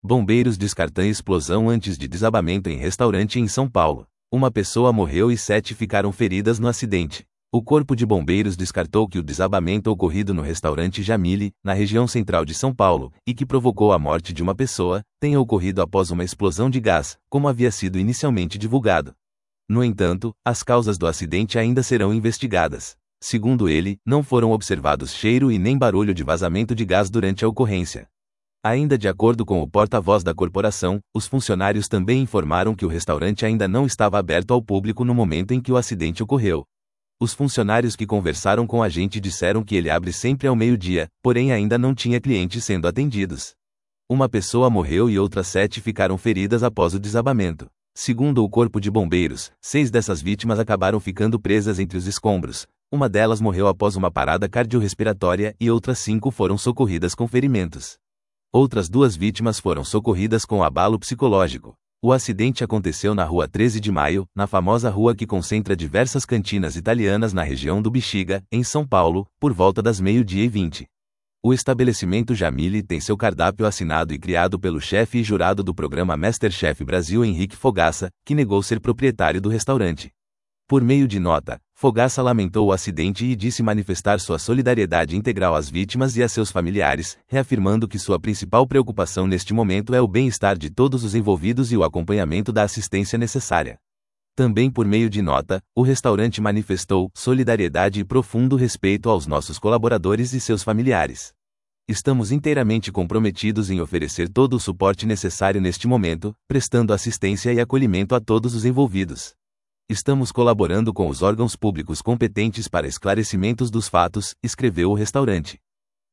Bombeiros descartam explosão antes de desabamento em restaurante em São Paulo. Uma pessoa morreu e 7 ficaram feridas no acidente. O Corpo de Bombeiros descartou que o desabamento ocorrido no restaurante Jamile, na região central de São Paulo, e que provocou a morte de uma pessoa, tenha ocorrido após uma explosão de gás, como havia sido inicialmente divulgado. No entanto, as causas do acidente ainda serão investigadas. Segundo ele, não foram observados cheiro e nem barulho de vazamento de gás durante a ocorrência. Ainda de acordo com o porta-voz da corporação, os funcionários também informaram que o restaurante ainda não estava aberto ao público no momento em que o acidente ocorreu. Os funcionários que conversaram com a gente disseram que ele abre sempre ao meio-dia, porém ainda não tinha clientes sendo atendidos. Uma pessoa morreu e outras 7 ficaram feridas após o desabamento. Segundo o Corpo de Bombeiros, 6 dessas vítimas acabaram ficando presas entre os escombros. Uma delas morreu após uma parada cardiorrespiratória e outras 5 foram socorridas com ferimentos. Outras 2 vítimas foram socorridas com abalo psicológico. O acidente aconteceu na Rua 13 de Maio, na famosa rua que concentra diversas cantinas italianas na região do Bexiga, em São Paulo, por volta das 12h20. O estabelecimento Jamile tem seu cardápio assinado e criado pelo chefe e jurado do programa MasterChef Brasil Henrique Fogaça, que negou ser proprietário do restaurante. Por meio de nota, Fogaça lamentou o acidente e disse manifestar sua solidariedade integral às vítimas e a seus familiares, reafirmando que sua principal preocupação neste momento é o bem-estar de todos os envolvidos e o acompanhamento da assistência necessária. Também por meio de nota, o restaurante manifestou solidariedade e profundo respeito aos nossos colaboradores e seus familiares. Estamos inteiramente comprometidos em oferecer todo o suporte necessário neste momento, prestando assistência e acolhimento a todos os envolvidos. Estamos colaborando com os órgãos públicos competentes para esclarecimentos dos fatos, escreveu o restaurante.